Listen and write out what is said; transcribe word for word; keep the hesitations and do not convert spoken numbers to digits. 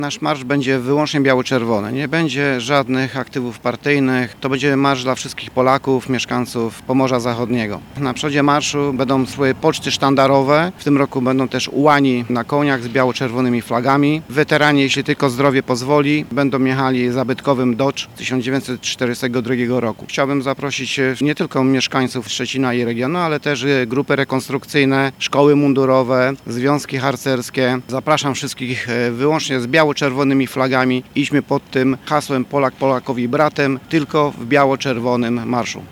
Nasz marsz będzie wyłącznie biało-czerwony. Nie będzie żadnych aktywów partyjnych. To będzie marsz dla wszystkich Polaków, mieszkańców Pomorza Zachodniego. Na przodzie marszu będą swoje poczty sztandarowe. W tym roku będą też ułani na koniach z biało-czerwonymi flagami. Weterani, jeśli tylko zdrowie pozwoli, będą jechali zabytkowym Dodge z tysiąc dziewięćset czterdziestego drugiego roku. Chciałbym zaprosić nie tylko mieszkańców Szczecina i regionu, ale też grupy rekonstrukcyjne, szkoły mundurowe, związki harcerskie. Zapraszam wszystkich wyłącznie z biało-czerwonymi flagami. Idźmy pod tym hasłem Polak Polakowi bratem, tylko w biało-czerwonym marszu.